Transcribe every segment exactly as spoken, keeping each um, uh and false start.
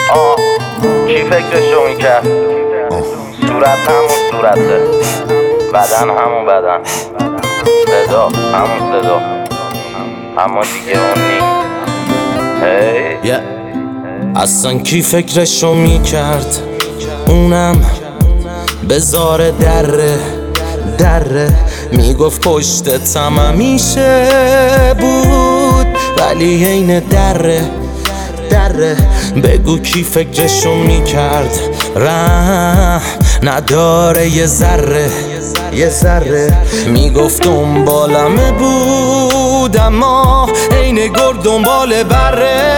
آه کی فکرشو میکرد؟ صورت همون صورته، بدن همون بدن، صدا همون صدا، اما دیگه اون نی. هی yeah. اصلا کی فکرشو میکرد؟ اونم بزار دره دره میگفت پشتتم همیشه بود، ولی عین دره دره. بگو کی فکرشو میکرد؟ ره نداره یه ذره یه ذره. میگفت دنبالمه بود اما عین گرد دنبال بره.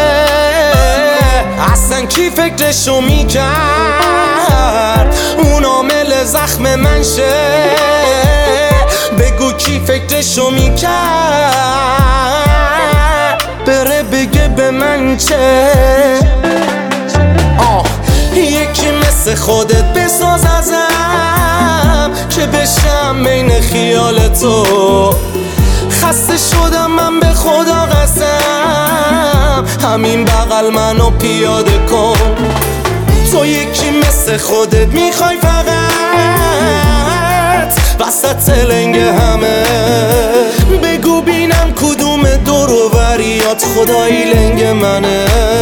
اصلا کی فکرشو میکرد اون عامل زخم من شه؟ بگو کی فکرشو میکرد بره بگه به من چه؟ آه یکی مثل خودت بساز ازم که بشم بین خیال تو. خسته شدم من به خدا قسم، همین بغل منو پیاده کن. تو یکی مثل خودت میخوای فقط وسط لنگ همه. بگو بینم کدوم دور و بریات خدایی لنگ منه.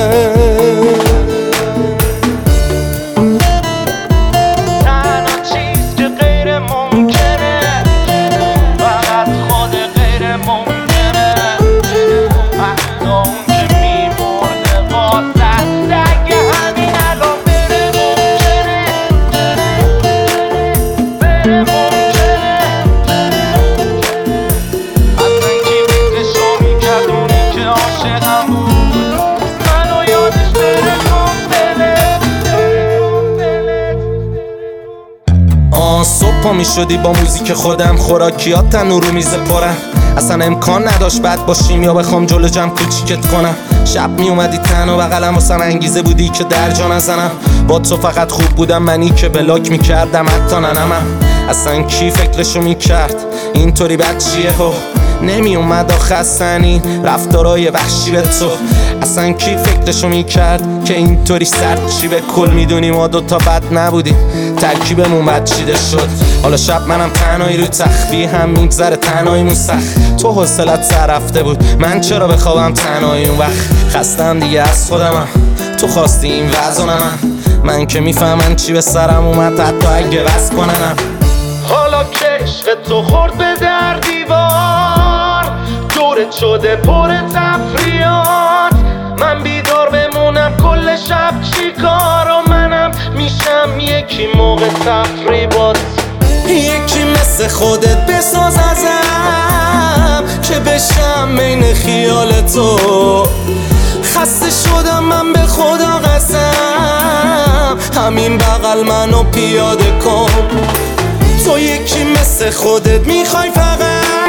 صبح می شدی با موزیک خودم، خوراکیات تنور رو میز پرن. اصلا امکان نداشت بد باشیم یا بخوام جلو جمع کوچیکت کنم. شب می اومدی تنها بغلم واسم انگیزه بودی که در جا نزنم. با تو فقط خوب بودم، منی که بلاک میکردم حتی ننمم. اصلا کی فکرشو میکرد اینطوری بچیه ها نمی اومد آخه سنی رفتارای وحشی به تو. اصلا کی فکرشو میکرد که اینطوری سرد چی؟ به کل میدونی ما دوتا بد نبودیم، ترکیبمون بد چیده شد. حالا شب منم تنهایی رو تخفی هم میگذره تنهاییمون سخت. تو حوصلت سر رفته بود، من چرا بخوابم تنهایی اون وقت؟ خستم دیگه از خودمم، تو خواستی این وضع من. من که میفهمم چی به سرم اومد حتی اگه بس کننم. حالا کشف تو خورد به در دیوار، دورت شده پر تفریات. من بیدار بمونم کل شب چی کار؟ و منم میشم یکی موقع تفریبات. یکی مثل خودت بساز ازم که بشم بین خیال تو. خسته شدم من به خدا قسم، همین بغل منو پیاده کن. تو یکی مثل خودت میخوای فقط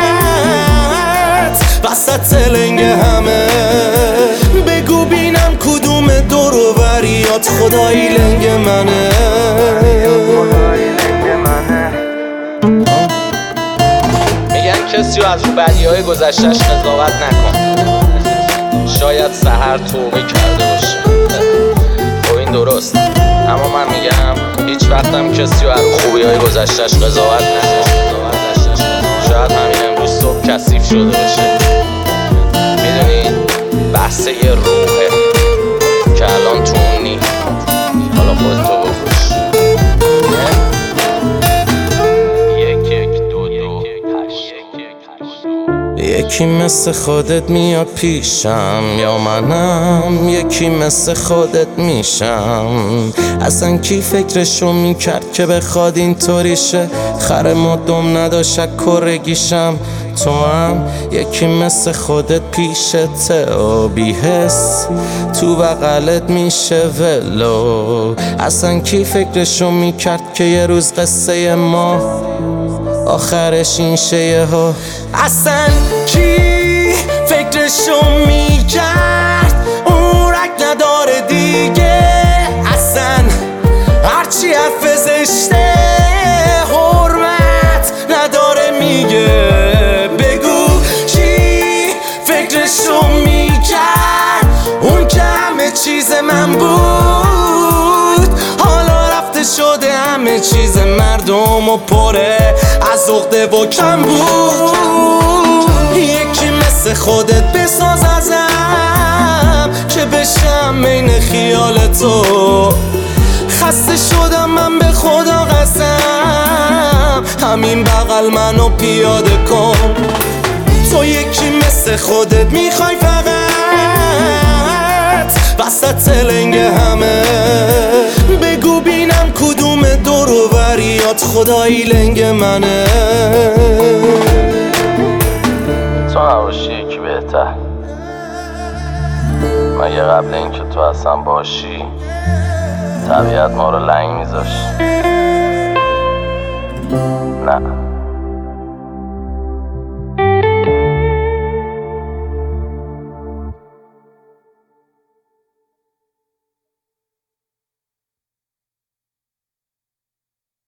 وسط لنگ همه. بگو بینم کدوم دور و بریات خدایی لنگ منه. میگن کسی رو از رو بدیهای گذشتش قضاوت نکن، شاید سحر توبه کرده باشه. خب این درست، اما من میگم هیچ وقتم کسی رو از رو خوبیهای گذشتش قضاوت نکن. شاید همین امروز صبح کثیف شده باشه. میدونی بحث یه روحه که الان تو اون نی. حالا خودتو بکش. یک یک دو دو هشت. یکی مثل خودت میاد پیشم یا منم یکی مثل خودت میشم. اصلا کی فکرشو میکرد که بخواد اینطوری شه؟ خر مدام نداشت کرگیشم. تو هم یکی مثل خودت پیشته و بی حس تو بغلت میشه ولو. اصلا کی فکرشو میکرد که یه روز قصه ما آخرش این شه ها؟ اصلا کی فکرشو میکرد اون رگ نداره دیگه؟ اصلا هرچی حرف زشته حرمت نداره میگه. بگو کی فکرشو میکرد اون که همه چیز من بود؟ همه چیز مردم و پره از عقده و کم بود. یکی مثل خودت بساز ازم که بشم بین خیال تو. خسته شدم من به خدا قسم، همین بغل منو پیاده کن. تو یکی مثل خودت میخوای فقط وسط لنگ همه. بگو بینم کدوم دور و بریات خدایی لنگ منه. تو نباشی یکی بهتر، مگه قبل اینکه تو اصلا باشی طبیعت ما رو لنگ میذاشت؟ نه